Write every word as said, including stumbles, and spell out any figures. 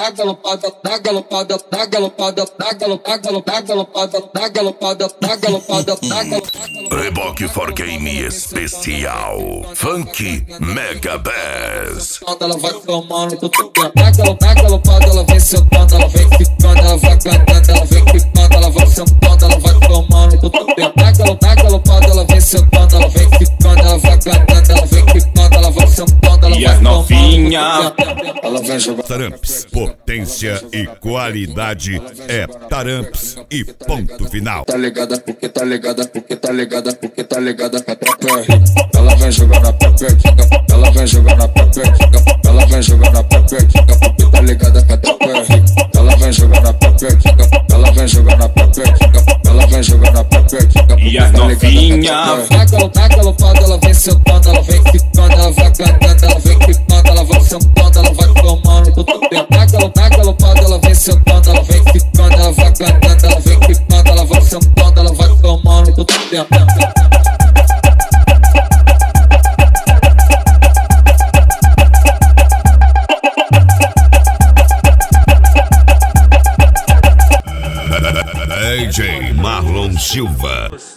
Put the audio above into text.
dá galopada, dá galopada, dá galopada, dá galopada, dá galopada, dá galopada, dá galopada, dá galopada. Reboque for Game especial Funk Mega Bass. Ela vai tomando tudo dentro. Dá galopada, ela vem sentando, ela vem ficando, ela vai cantando, ela vem ficando, ela vai sentando, ela vai tomando tudo dentro. Dá galopada, ela vem sentando, ela vem ficando, ela vai cantando, ela vem ficando, ela vai sentando, ela e vai as novinha. Ela vem jogando. Taramps, potência e qualidade é Taramps e ponto final. Tá ligada porque tá ligada porque tá ligada porque tá ligada com a tropa é rica. Ela vem jogando a pepeca, ela vem jogando a pepeca, ela vem jogando a pepeca porque tá ligada com a tropa é rica. Ela vem jogando a pepeca, ela vem jogando a pepeca, ela vem jogando a pepeca e as novinha. Dá galopada, ela vem sentando, ela vem ficando, ela vai cantando, ela vem ficando, ela vai sentando, ela vai tomando tudo dentro. Dá galopada, ela vem sentando, ela vem ficando, ela vai cantando, ela vem ficando, ela vai sentando, ela vai tomando tudo dentro. D J Marlon Silva.